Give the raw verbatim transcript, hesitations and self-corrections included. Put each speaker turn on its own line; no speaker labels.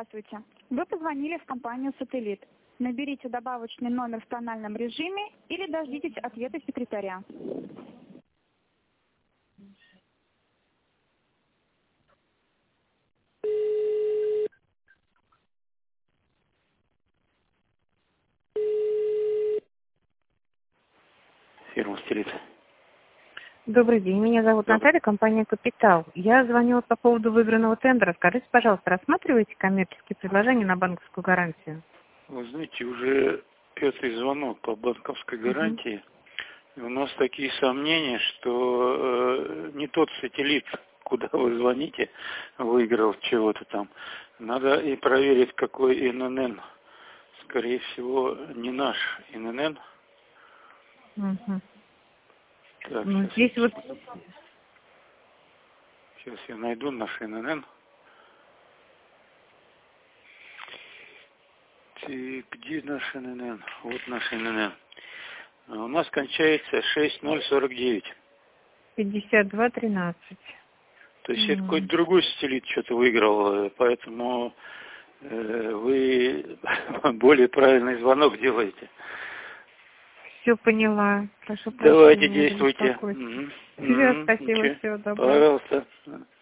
Здравствуйте. Вы позвонили в компанию «Сателлит». Наберите добавочный номер в тональном режиме или дождитесь ответа секретаря.
Фирма «Сателлит».
Добрый день, меня зовут
Добрый.
Наталья, компания «Капитал». Я звонила по поводу выигранного тендера. Скажите, пожалуйста, рассматриваете коммерческие предложения на банковскую гарантию?
Вы знаете, уже пятый звонок по банковской гарантии. Угу. У нас такие сомнения, что э, не тот «Сателлит», куда вы звоните, выиграл чего-то там. Надо и проверить, какой эн эн эн. Скорее всего, не наш эн эн эн.
Угу.
Так,
Ну,
сейчас,
здесь вот...
сейчас я найду наш эн эн эн. И где наш эн эн эн? Вот наш эн эн эн. А у нас кончается шесть ноль сорок девять.
пятьдесят два тринадцать.
То есть
Mm.
это какой-то другой «Сателлит» что-то выиграл, поэтому э, вы более правильный звонок делаете.
Все поняла. Прошу
Давайте
прощения за
действуйте.
беспокойство.
Угу.
Все,
Угу.
спасибо,
Ничего.
всего доброго.
Пожалуйста.